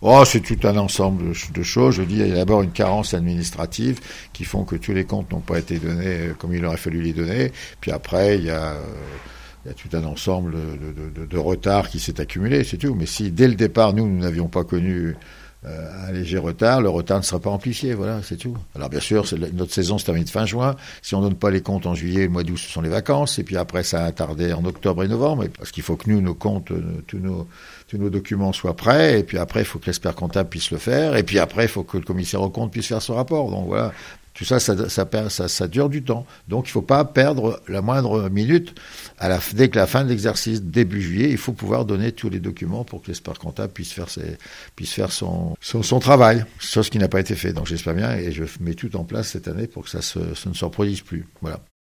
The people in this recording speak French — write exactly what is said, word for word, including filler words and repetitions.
Oh, c'est tout un ensemble de choses. Je dis, il y a d'abord une carence administrative qui font que tous les comptes n'ont pas été donnés comme il aurait fallu les donner. Puis après, il y a, il y a tout un ensemble de, de, de retard qui s'est accumulé, c'est tout. Mais si dès le départ, nous, nous n'avions pas connu euh, un léger retard, le retard ne sera pas amplifié, voilà, c'est tout. Alors bien sûr, c'est, notre saison se termine fin juin. Si on ne donne pas les comptes en juillet, le mois d'août, ce sont les vacances. Et puis après, ça a tardé en octobre et novembre. Parce qu'il faut que nous, nos comptes, tous nos... tous nos documents soient prêts, et puis après, il faut que l'expert comptable puisse le faire, et puis après, il faut que le commissaire aux comptes puisse faire son rapport. Donc voilà, tout ça, ça, ça, ça, ça dure du temps. Donc il ne faut pas perdre la moindre minute. À la, dès que la fin de l'exercice, début juillet, il faut pouvoir donner tous les documents pour que l'expert comptable puisse faire, ses, puisse faire son, son, son travail, chose qui n'a pas été fait. Donc j'espère bien, et je mets tout en place cette année pour que ça, se, ça ne se reproduise plus. Voilà.